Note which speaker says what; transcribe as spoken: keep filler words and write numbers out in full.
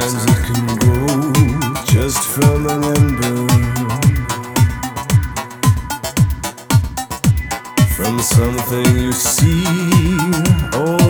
Speaker 1: Sometimes it can grow just from an ember, from something you see. Oh,